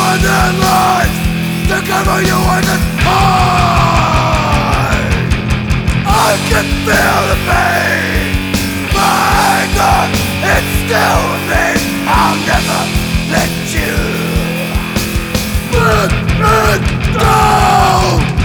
on their lives to cover you in the sky. I can feel the pain.